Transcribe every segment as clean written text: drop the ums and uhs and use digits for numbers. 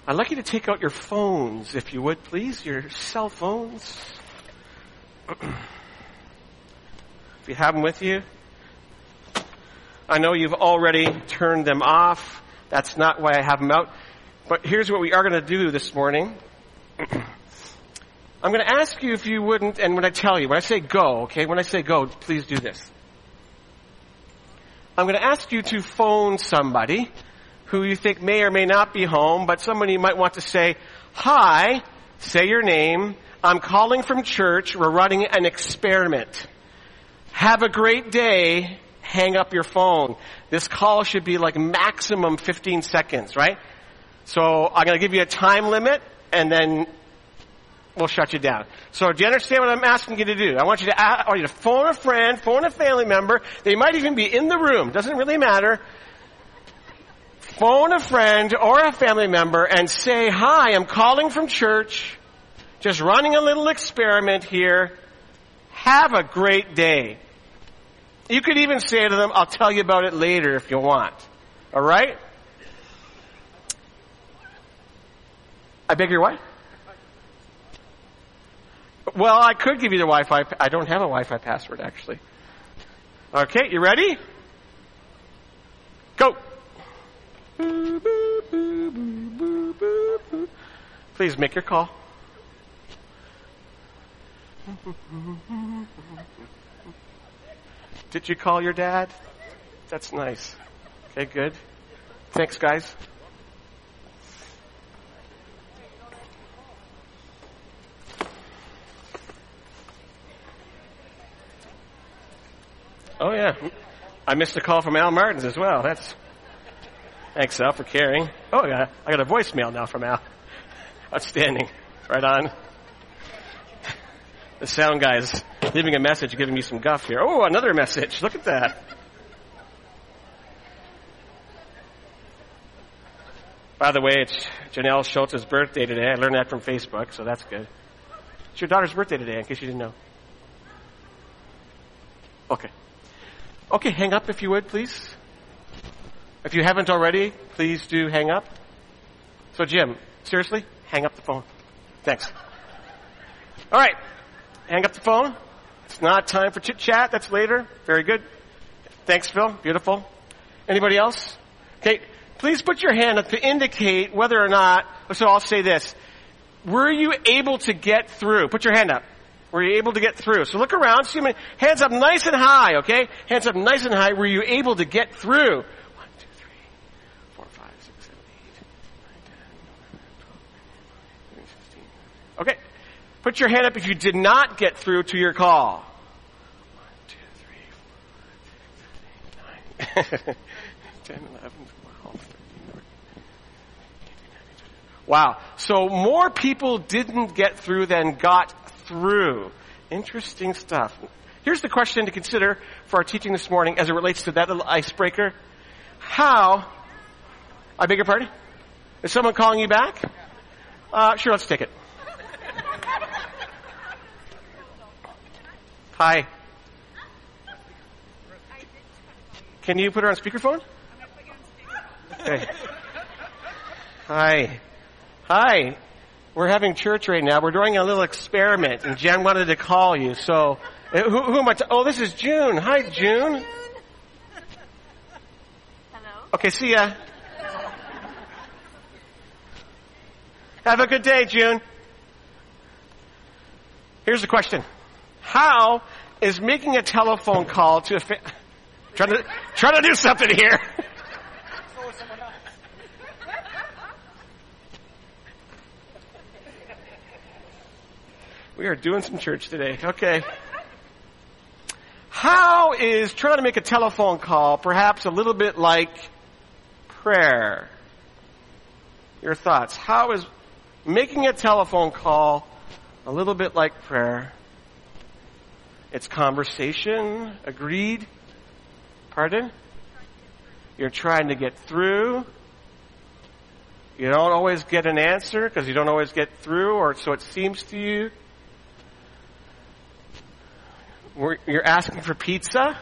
I'd like you to take out your phones, if you would, please, your cell phones. If you have them with you. I know you've already turned them off. That's not why I have them out. But here's what we are going to do this morning. I'm going to ask you if you wouldn't, and when I tell you, when I say go, okay, when I say go, please do this. I'm going to ask you to phone somebody who you think may or may not be home, but somebody you might want to say, hi, say your name, I'm calling from church, we're running an experiment. Have a great day, hang up your phone. This call should be like maximum 15 seconds, right? So I'm going to give you a time limit, and then we'll shut you down. So do you understand what I'm asking you to do? I want you to phone a friend, phone a family member. They might even be in the room. Doesn't really matter. Phone a friend or a family member and say, hi, I'm calling from church. Just running a little experiment here. Have a great day. You could even say to them, I'll tell you about it later if you want. All right? I beg your what? Well, I could give you the Wi-Fi. I don't have a Wi-Fi password, actually. Okay, you ready? Go. Please make your call. Did you call your dad? That's nice. Okay, good. Thanks, guys. Oh, yeah. I missed a call from Al Martins as well. Thanks, Al, for caring. Oh, yeah. I got a voicemail now from Al. Outstanding. Right on. The sound guy's leaving a message, giving me some guff here. Oh, another message. Look at that. By the way, it's Janelle Schultz's birthday today. I learned that from Facebook, so that's good. It's your daughter's birthday today, in case you didn't know. Okay. Okay, hang up if you would, please. If you haven't already, please do hang up. So, Jim, seriously, hang up the phone. Thanks. All right, hang up the phone. It's not time for chit-chat. That's later. Very good. Thanks, Phil. Beautiful. Anybody else? Okay, please put your hand up to indicate whether or not, so I'll say this. Were you able to get through? Put your hand up. Were you able to get through? So look around. See me. Hands up nice and high, okay? Hands up nice and high. Were you able to get through? 1, 2, 3, 4, 5, 6, 7, 8, 9, 10, 11, 12, 13, 14, 15. Okay. Put your hand up if you did not get through to your call. 1, 2, 3, 4, 5, 6, 7, 8, 9, 10, 11, 12, 13, 14, 15, 16. Wow. So more people didn't get through than got through. Interesting stuff. Here's the question to consider for our teaching this morning as it relates to that little icebreaker. How, I beg your pardon? Is someone calling you back? Sure, let's take it. Hi. Can you put her on speakerphone? Okay. Hi. Hi. We're having church right now. We're doing a little experiment, and Jen wanted to call you. So, who am I? Oh, this is June. Hi, June. Hello. Okay, see ya. Have a good day, June. Here's the question: how is making a telephone call to a trying to do something here? We are doing some church today. Okay. How is trying to make a telephone call perhaps a little bit like prayer? Your thoughts. How is making a telephone call a little bit like prayer? It's conversation. Agreed? Pardon? You're trying to get through. You don't always get an answer because you don't always get through, or so it seems to you. You're asking for pizza?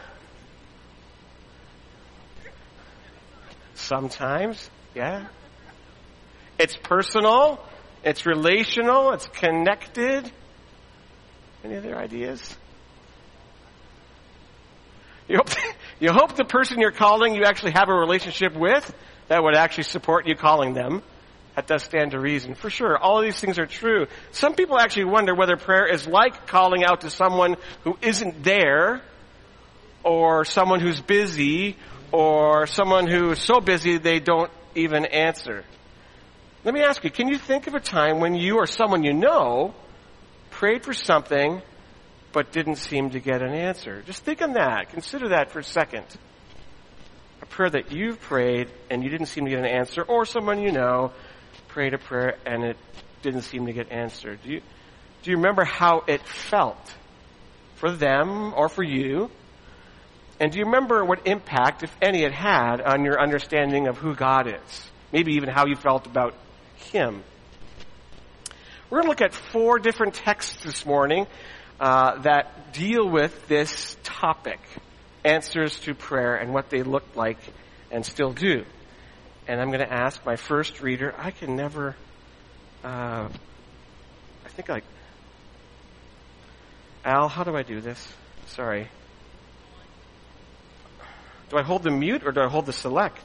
Sometimes, yeah. It's personal. It's relational. It's connected. Any other ideas? You hope the person you're calling you actually have a relationship with that would actually support you calling them. That does stand to reason. For sure, all of these things are true. Some people actually wonder whether prayer is like calling out to someone who isn't there, or someone who's busy, or someone who is so busy they don't even answer. Let me ask you, can you think of a time when you or someone you know prayed for something but didn't seem to get an answer? Just think on that. Consider that for a second. A prayer that you've prayed and you didn't seem to get an answer, or someone you know prayed a prayer and it didn't seem to get answered. Do you remember how it felt for them or for you? And do you remember what impact, if any, it had on your understanding of who God is? Maybe even how you felt about Him. We're going to look at 4 different texts this morning that deal with this topic, answers to prayer, and what they look like and still do. And I'm going to ask my first reader. I can never, Al, how do I do this? Sorry. Do I hold the mute or do I hold the select?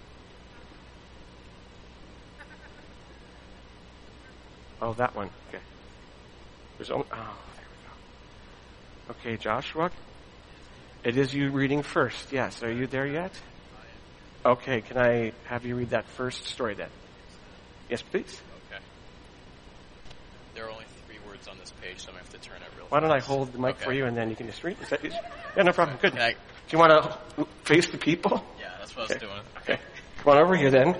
Oh, that one. Okay. There we go. Okay, Joshua. It is you reading first. Yes. Are you there yet? Okay, can I have you read that first story then? Yes, please. Okay. There are only 3 words on this page, so I have to turn it real fast. Why don't I hold the mic for you and then you can just read? Is that easy? Yeah, no problem. Good. Do you want to face the people? Yeah, that's what I was doing. Okay. Come on over here then.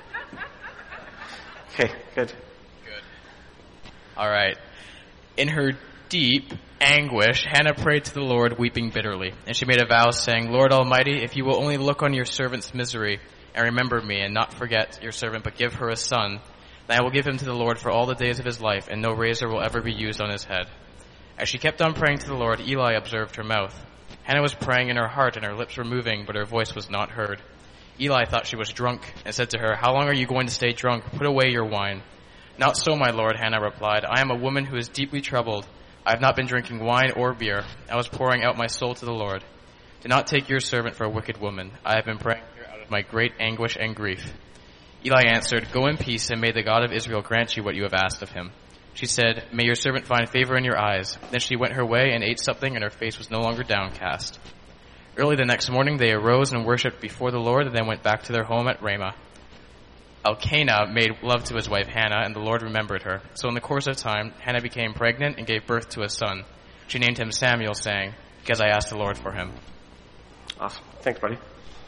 Okay, good. Good. All right. In her deep anguish, Hannah prayed to the Lord, weeping bitterly. And she made a vow, saying, Lord Almighty, if you will only look on your servant's misery and remember me and not forget your servant, but give her a son, then I will give him to the Lord for all the days of his life, and no razor will ever be used on his head. As she kept on praying to the Lord, Eli observed her mouth. Hannah was praying in her heart, and her lips were moving, but her voice was not heard. Eli thought she was drunk, and said to her, How long are you going to stay drunk? Put away your wine. Not so, my lord, Hannah replied. I am a woman who is deeply troubled. I have not been drinking wine or beer. I was pouring out my soul to the Lord. Do not take your servant for a wicked woman. I have been praying here out of my great anguish and grief. Eli answered, Go in peace, and may the God of Israel grant you what you have asked of him. She said, May your servant find favor in your eyes. Then she went her way and ate something, and her face was no longer downcast. Early the next morning they arose and worshipped before the Lord, and then went back to their home at Ramah. Elkanah made love to his wife Hannah, and the Lord remembered her. So in the course of time, Hannah became pregnant and gave birth to a son. She named him Samuel, saying, Because I asked the Lord for him. Awesome. Thanks, buddy.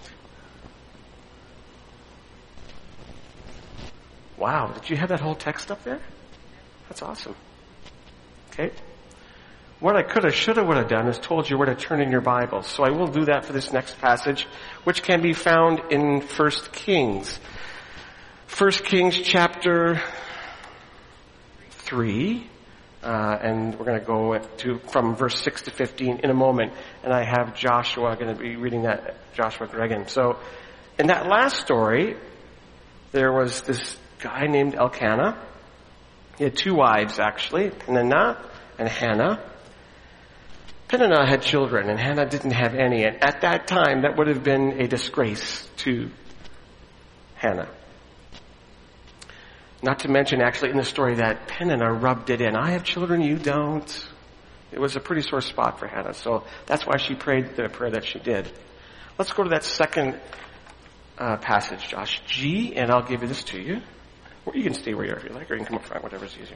Wow, did you have that whole text up there? That's awesome. Okay. What I could have, should have, would have done is told you where to turn in your Bibles. So I will do that for this next passage, which can be found in 1 Kings. 1 Kings chapter 3, and we're going to go from verse 6 to 15 in a moment. And I have Joshua going to be reading that, Joshua Gregan. So in that last story, there was this guy named Elkanah. He had 2 wives, actually, Peninnah and Hannah. Peninnah had children, and Hannah didn't have any. And at that time, that would have been a disgrace to Hannah. Not to mention, actually, in the story that Peninnah rubbed it in. I have children, you don't. It was a pretty sore spot for Hannah. So that's why she prayed the prayer that she did. Let's go to that second passage, Josh. G, and I'll give you this to you. Or you can stay where you are if you like, or you can come up front, whatever's easier.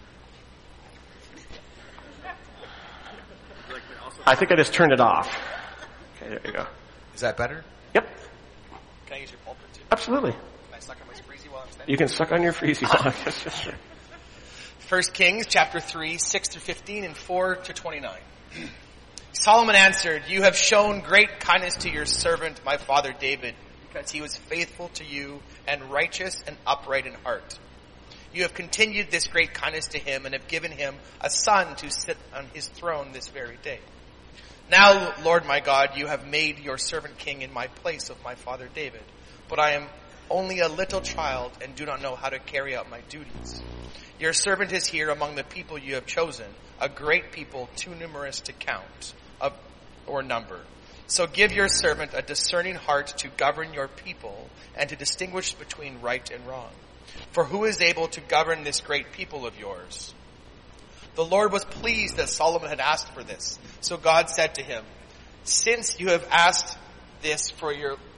I think I just turned it off. Okay, there you go. Is that better? Yep. Can I use your pulpit too? Absolutely. Can I suck on my freezy while I'm standing? You can suck on your freezy while I'm sure. 1 Kings chapter 3, 6 to 15 and 4 to 29. Solomon answered, You have shown great kindness to your servant, my father David, because he was faithful to you and righteous and upright in heart. You have continued this great kindness to him and have given him a son to sit on his throne this very day. Now, Lord my God, you have made your servant king in my place of my father David. But I am only a little child and do not know how to carry out my duties. Your servant is here among the people you have chosen, a great people too numerous to count or number. So give your servant a discerning heart to govern your people and to distinguish between right and wrong. For who is able to govern this great people of yours? The Lord was pleased that Solomon had asked for this. So God said to him, Since you have asked this for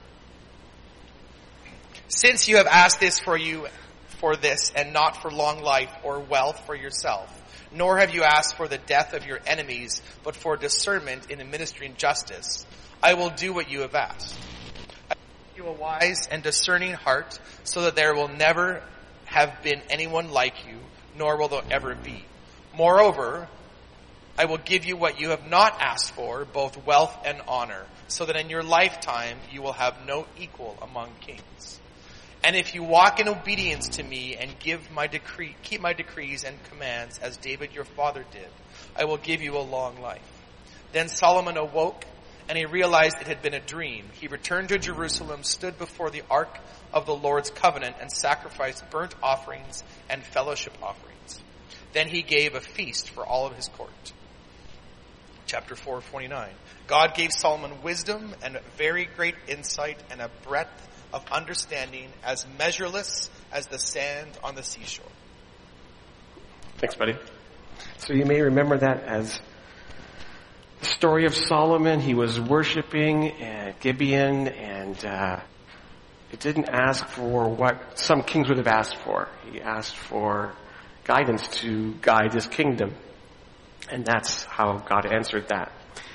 this and not for long life or wealth for yourself, nor have you asked for the death of your enemies, but for discernment in administering justice, I will do what you have asked. I will give you a wise and discerning heart, so that there will never have been anyone like you, nor will there ever be. Moreover, I will give you what you have not asked for, both wealth and honor, so that in your lifetime you will have no equal among kings. And if you walk in obedience to me and keep my decrees and commands as David your father did, I will give you a long life. Then Solomon awoke, and he realized it had been a dream. He returned to Jerusalem, stood before the ark of the Lord's covenant, and sacrificed burnt offerings and fellowship offerings. Then he gave a feast for all of his court. Chapter 4:49. God gave Solomon wisdom and very great insight and a breadth of understanding as measureless as the sand on the seashore. Thanks, buddy. So you may remember that as the story of Solomon. He was worshiping at Gibeon, and it didn't ask for what some kings would have asked for. He asked for guidance to guide his kingdom. And that's how God answered that.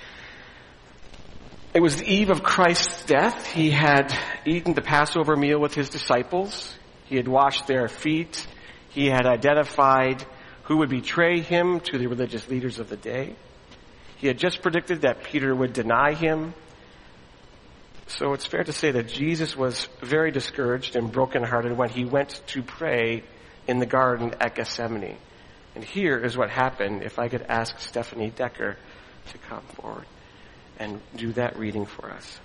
It was the eve of Christ's death. He had eaten the Passover meal with his disciples. He had washed their feet. He had identified who would betray him to the religious leaders of the day. He had just predicted that Peter would deny him. So it's fair to say that Jesus was very discouraged and brokenhearted when he went to pray in the garden at Gethsemane. And here is what happened. If I could ask Stephanie Decker to come forward and do that reading for us.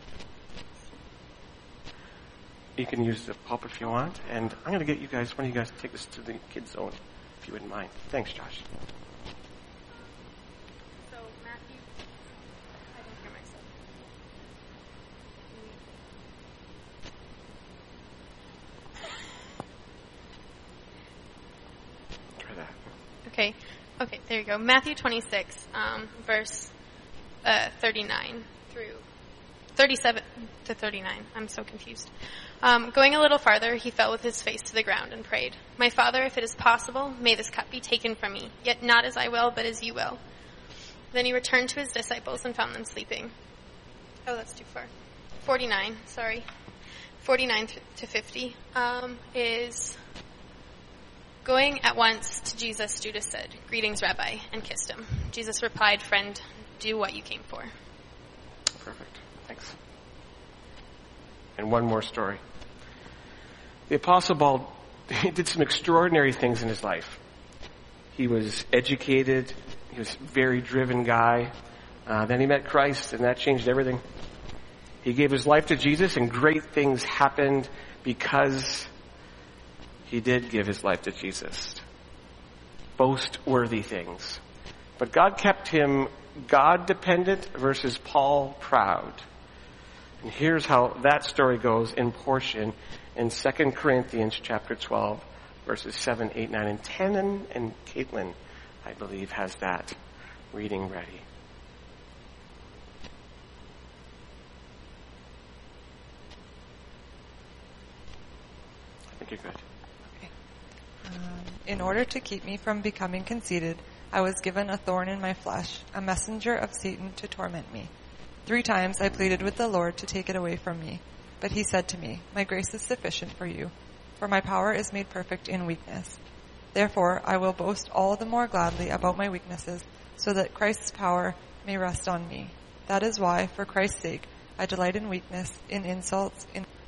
You can use the pulpit if you want. And I'm going to get you guys, one of you guys, to take this to the kids' zone, if you wouldn't mind. Thanks, Josh. So, Matthew, I don't hear myself. Try that. Okay, there you go. Matthew 26, verse 39 through 37 to 39. I'm so confused. Going a little farther, he fell with his face to the ground and prayed, "My Father, if it is possible, may this cup be taken from me, yet not as I will, but as you will." Then he returned to his disciples and found them sleeping. Oh, that's too far. 49 to 50 is... Going at once to Jesus, Judas said, "Greetings, Rabbi," and kissed him. Jesus replied, "Friend, do what you came for." Perfect. Thanks. And one more story. The Apostle Paul did some extraordinary things in his life. He was educated. He was a very driven guy. Then he met Christ, and that changed everything. He gave his life to Jesus, and great things happened because he did give his life to Jesus. Boast-worthy things. But God kept him God-dependent versus Paul proud. And here's how that story goes in portion in 2 Corinthians chapter 12, verses 7, 8, 9, and 10. And Caitlin, I believe, has that reading ready. I think you're good. In order to keep me from becoming conceited, I was given a thorn in my flesh, a messenger of Satan to torment me. 3 times I pleaded with the Lord to take it away from me. But he said to me, "My grace is sufficient for you, for my power is made perfect in weakness. Therefore I will boast all the more gladly about my weaknesses, so that Christ's power may rest on me. That is why, for Christ's sake, I delight in weakness, in insults,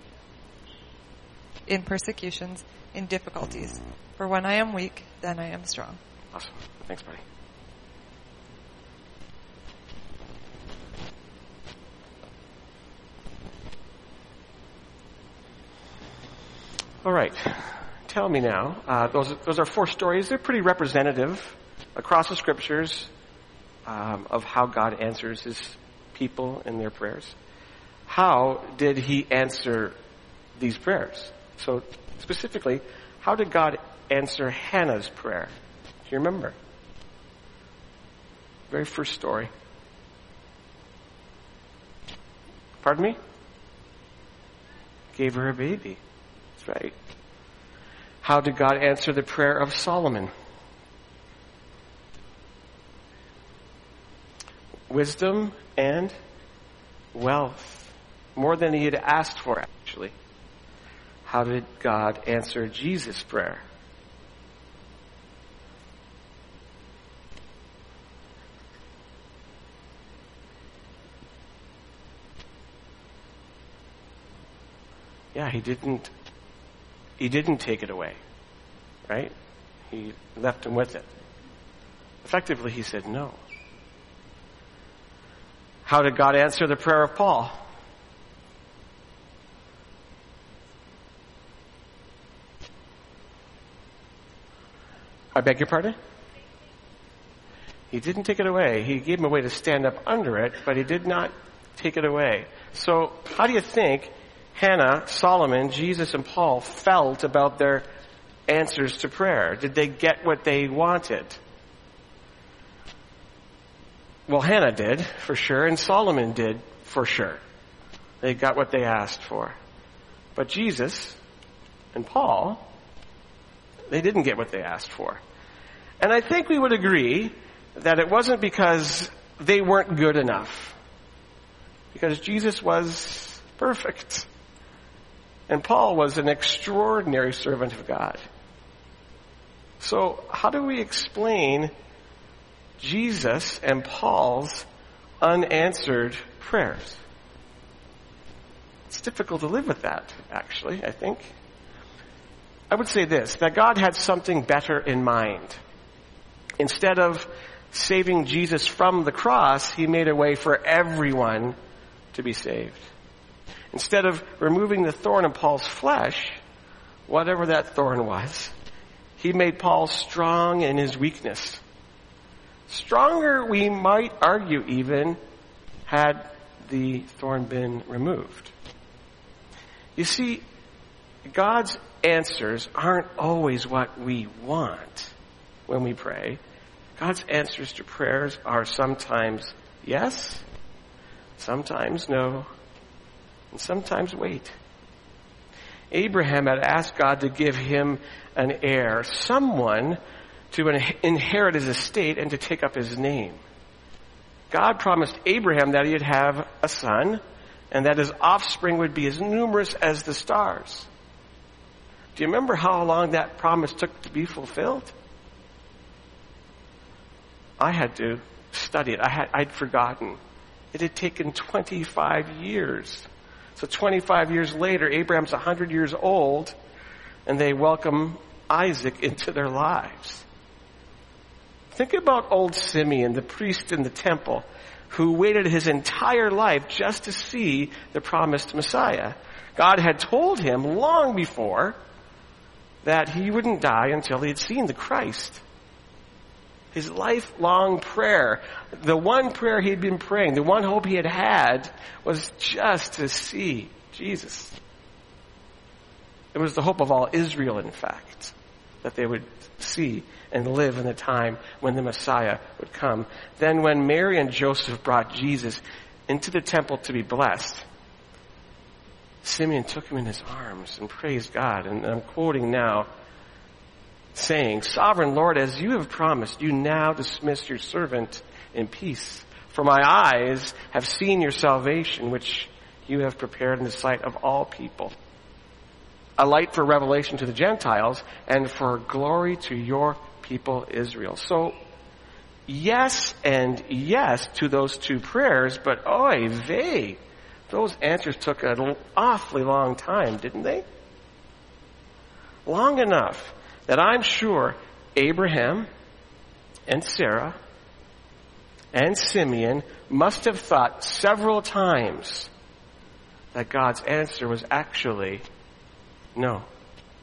in persecutions, in difficulties. For when I am weak, then I am strong." Awesome. Thanks, buddy. All right. Tell me now. Those are 4 stories. They're pretty representative across the scriptures of how God answers his people in their prayers. How did he answer these prayers? So specifically, how did God answer Hannah's prayer? Do you remember? Very first story. Pardon me? Gave her a baby. That's right. How did God answer the prayer of Solomon? Wisdom and wealth. More than he had asked for, actually. How did God answer Jesus' prayer? Yeah, he didn't take it away, right? He left him with it. Effectively, he said no. How did God answer the prayer of Paul? I beg your pardon? He didn't take it away. He gave him a way to stand up under it, but he did not take it away. So how do you think Hannah, Solomon, Jesus, and Paul felt about their answers to prayer? Did they get what they wanted? Well, Hannah did, for sure, and Solomon did, for sure. They got what they asked for. But Jesus and Paul, they didn't get what they asked for. And I think we would agree that it wasn't because they weren't good enough. Because Jesus was perfect. And Paul was an extraordinary servant of God. So how do we explain Jesus and Paul's unanswered prayers? It's difficult to live with that, actually, I think. I would say this, that God had something better in mind. Instead of saving Jesus from the cross, he made a way for everyone to be saved. Instead of removing the thorn in Paul's flesh, whatever that thorn was, he made Paul strong in his weakness. Stronger, we might argue even, had the thorn been removed. You see, God's answers aren't always what we want when we pray. God's answers to prayers are sometimes yes, sometimes no, and sometimes wait. Abraham had asked God to give him an heir, someone to inherit his estate and to take up his name. God promised Abraham that he'd have a son and that his offspring would be as numerous as the stars. Do you remember how long that promise took to be fulfilled? I had to study it. I'd forgotten. It had taken 25 years. So 25 years later, Abraham's 100 years old, and they welcome Isaac into their lives. Think about old Simeon, the priest in the temple, who waited his entire life just to see the promised Messiah. God had told him long before that he wouldn't die until he had seen the Christ. His lifelong prayer, the one prayer he'd been praying, the one hope he had was just to see Jesus. It was the hope of all Israel, in fact, that they would see and live in the time when the Messiah would come. Then when Mary and Joseph brought Jesus into the temple to be blessed, Simeon took him in his arms and praised God. And I'm quoting now, saying, "Sovereign Lord, as you have promised, you now dismiss your servant in peace. For my eyes have seen your salvation, which you have prepared in the sight of all people. A light for revelation to the Gentiles and for glory to your people Israel." So, yes and yes to those two prayers, but oy vey, those answers took an awfully long time, didn't they? Long enough that I'm sure Abraham and Sarah and Simeon must have thought several times that God's answer was actually no.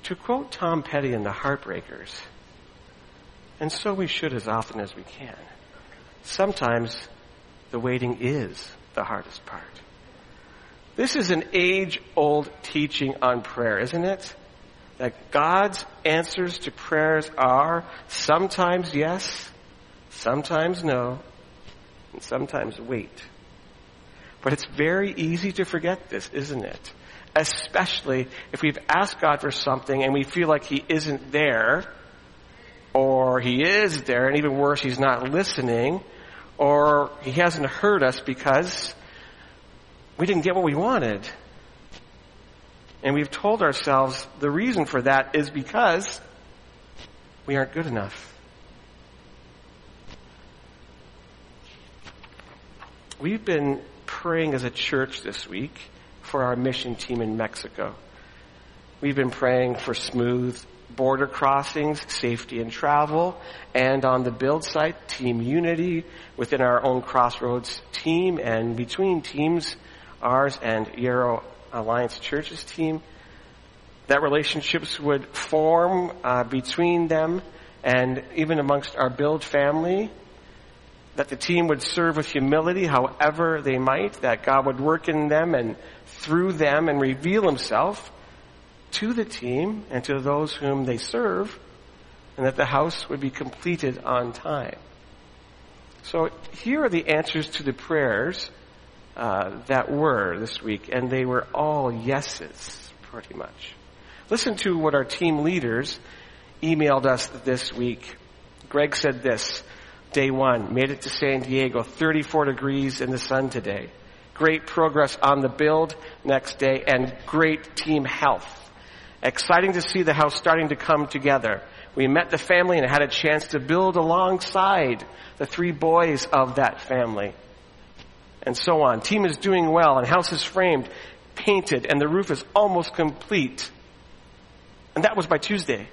To quote Tom Petty and the Heartbreakers, and so we should as often as we can, sometimes the waiting is the hardest part. This is an age-old teaching on prayer, isn't it? That God's answers to prayers are sometimes yes, sometimes no, and sometimes wait. But it's very easy to forget this, isn't it? Especially if we've asked God for something and we feel like He isn't there, or He is there, and even worse, He's not listening, or He hasn't heard us because we didn't get what we wanted. And we've told ourselves the reason for that is because we aren't good enough. We've been praying as a church this week for our mission team in Mexico. We've been praying for smooth border crossings, safety in travel, and on the build site, team unity within our own Crossroads team and between teams, ours and Yarrow Alliance Church's team, that relationships would form between them and even amongst our build family, that the team would serve with humility however they might, that God would work in them and through them and reveal Himself to the team and to those whom they serve, and that the house would be completed on time. So here are the answers to the prayers that were this week, and they were all yeses, pretty much. Listen to what our team leaders emailed us this week. Greg said this: Day 1, made it to San Diego, 34 degrees in the sun today. Great progress on the build next day, and great team health. Exciting to see the house starting to come together. We met the family and had a chance to build alongside the 3 boys of that family. And so on. Team is doing well, and house is framed, painted, and the roof is almost complete. And that was by Tuesday.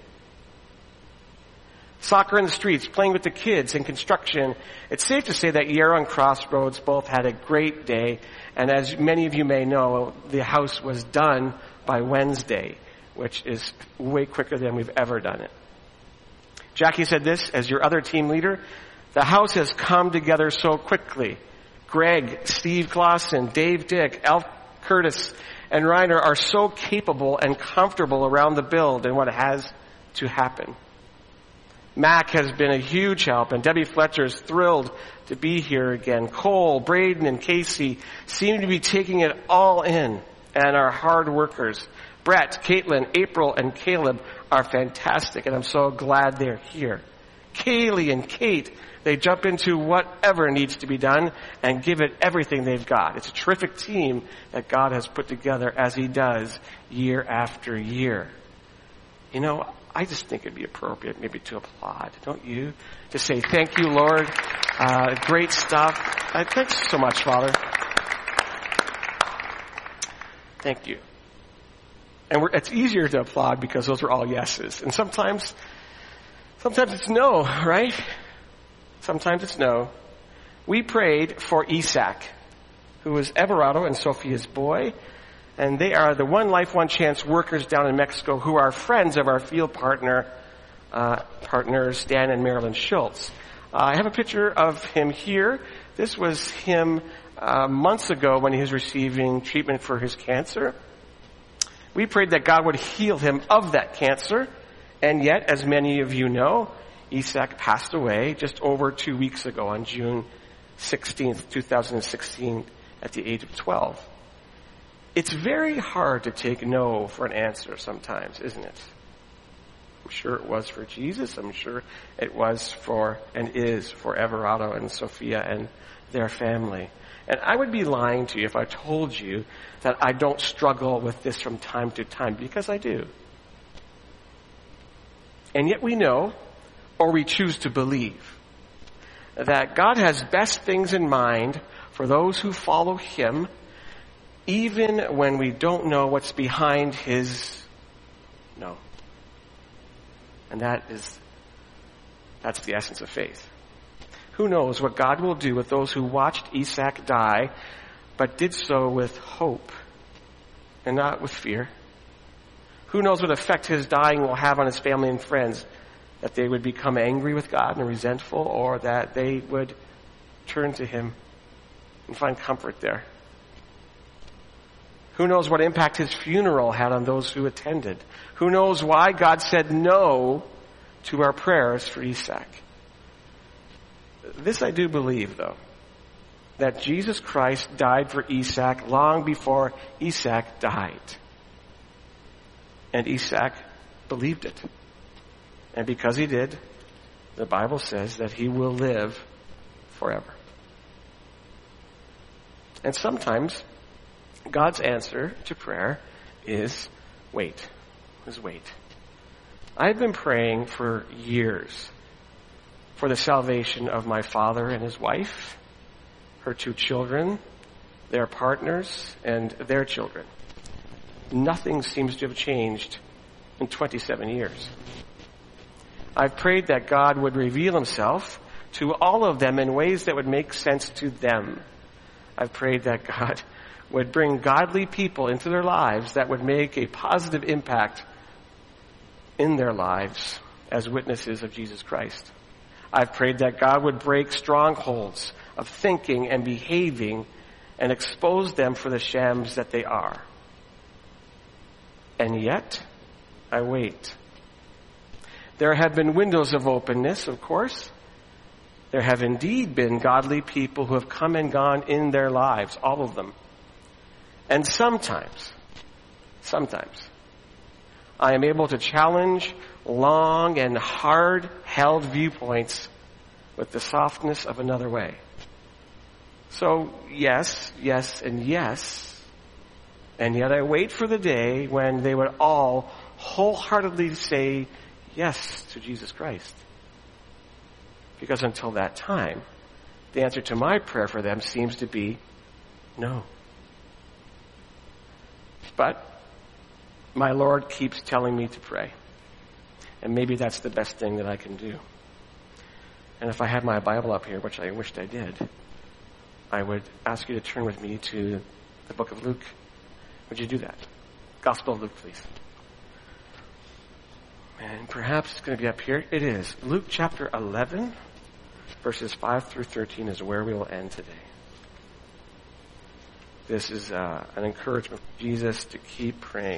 Soccer in the streets, playing with the kids, and construction. It's safe to say that Yarrow and Crossroads both had a great day. And as many of you may know, the house was done by Wednesday, which is way quicker than we've ever done it. Jackie said this, as your other team leader: the house has come together so quickly. Greg, Steve Clausen, Dave Dick, Alf Curtis, and Reiner are so capable and comfortable around the build and what has to happen. Mac has been a huge help, and Debbie Fletcher is thrilled to be here again. Cole, Braden, and Casey seem to be taking it all in, and are hard workers. Brett, Caitlin, April, and Caleb are fantastic, and I'm so glad they're here. Kaylee and Kate, they jump into whatever needs to be done and give it everything they've got. It's a terrific team that God has put together, as He does year after year. You know, I just think it'd be appropriate maybe to applaud, don't you? To say, thank you, Lord. Great stuff. Thanks so much, Father. Thank you. And it's easier to applaud because those are all yeses. And sometimes it's no, right? Sometimes it's no. We prayed for Isaac, who is Everardo and Sophia's boy. And they are the One Life, One Chance workers down in Mexico who are friends of our field partners, Dan and Marilyn Schultz. I have a picture of him here. This was him months ago when he was receiving treatment for his cancer. We prayed that God would heal him of that cancer. And yet, as many of you know, Isaac passed away just over 2 weeks ago on June 16th, 2016, at the age of 12. It's very hard to take no for an answer sometimes, isn't it? I'm sure it was for Jesus. I'm sure it was for and is for Everardo and Sophia and their family. And I would be lying to you if I told you that I don't struggle with this from time to time, because I do. And yet we know, or we choose to believe, that God has best things in mind for those who follow Him, even when we don't know what's behind His no. And that's the essence of faith. Who knows what God will do with those who watched Isaac die, but did so with hope and not with fear? Who knows what effect his dying will have on his family and friends? That they would become angry with God and resentful, or that they would turn to him and find comfort there. Who knows what impact his funeral had on those who attended? Who knows why God said no to our prayers for Isaac? This I do believe, though, that Jesus Christ died for Isaac long before Isaac died. And Isaac believed it. And because he did, the Bible says that he will live forever. And sometimes God's answer to prayer is wait. I've been praying for years for the salvation of my father and his wife, her 2 children, their partners, and their children. Nothing seems to have changed in 27 years. I've prayed that God would reveal himself to all of them in ways that would make sense to them. I've prayed that God would bring godly people into their lives that would make a positive impact in their lives as witnesses of Jesus Christ. I've prayed that God would break strongholds of thinking and behaving and expose them for the shams that they are. And yet, I wait. There have been windows of openness, of course. There have indeed been godly people who have come and gone in their lives, all of them. And sometimes, I am able to challenge long and hard-held viewpoints with the softness of another way. So, yes, and yes. And yet I wait for the day when they would all wholeheartedly say yes to Jesus Christ. Because until that time, the answer to my prayer for them seems to be no. But my Lord keeps telling me to pray. And maybe that's the best thing that I can do. And if I had my Bible up here, which I wished I did, I would ask you to turn with me to the book of Luke. Would you do that? Gospel of Luke, please. And perhaps it's going to be up here. It is. Luke chapter 11, verses 5 through 13 is where we will end today. This is an encouragement for Jesus to keep praying.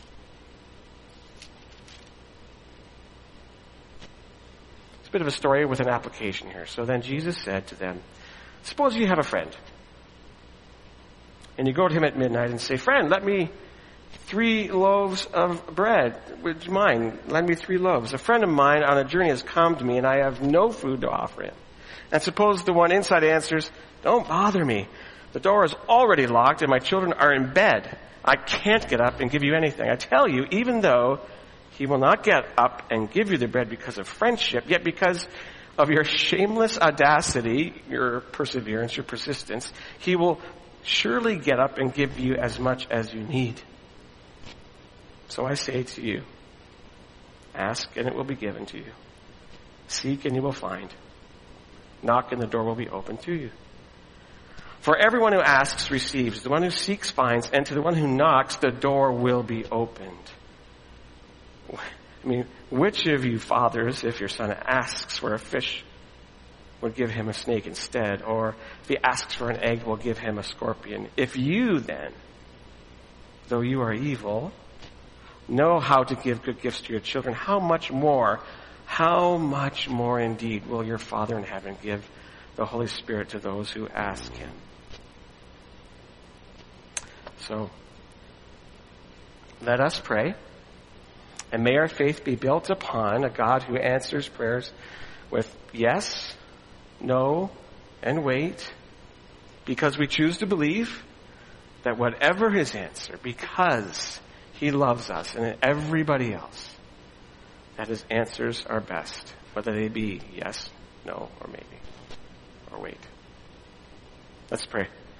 It's a bit of a story with an application here. So then Jesus said to them, suppose you have a friend. And you go to him at midnight and say, friend, let me 3 loaves of bread. Would you mind? Lend me 3 loaves. A friend of mine on a journey has come to me and I have no food to offer him. And suppose the one inside answers, don't bother me. The door is already locked and my children are in bed. I can't get up and give you anything. I tell you, even though he will not get up and give you the bread because of friendship, yet because of your shameless audacity, your perseverance, your persistence, he will surely get up and give you as much as you need. So I say to you, ask and it will be given to you. Seek and you will find. Knock and the door will be opened to you. For everyone who asks receives, the one who seeks finds, and to the one who knocks the door will be opened. I mean, which of you fathers, if your son asks for a fish, would give him a snake instead? Or if he asks for an egg, will give him a scorpion? If you then, though you are evil, know how to give good gifts to your children, how much more indeed will your Father in heaven give the Holy Spirit to those who ask him? So, let us pray, and may our faith be built upon a God who answers prayers with yes, no, and wait, because we choose to believe that whatever his answer, because he loves us and everybody else, that his answers are best, whether they be yes, no, or maybe, or wait. Let's pray.